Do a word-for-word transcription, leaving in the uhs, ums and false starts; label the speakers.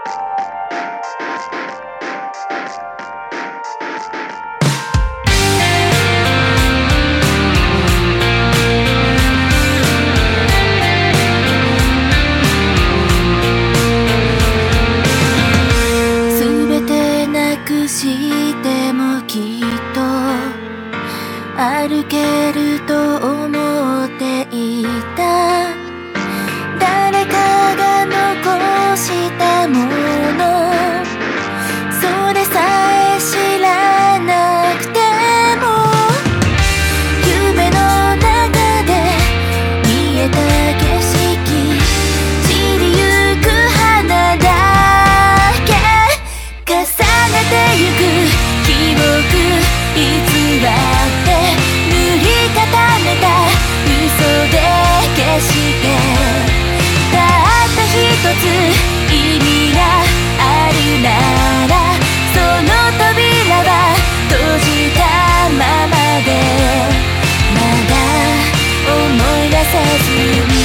Speaker 1: してもきっと歩けると思っていた。誰かが残したもの、それさえ知らなくても夢の中で見えた景色、散りゆく花だけ重ねてゆく記憶偽って塗り固めた嘘で消してたった一つ意味があるなら、その扉は閉じたままでまだ思い出せずに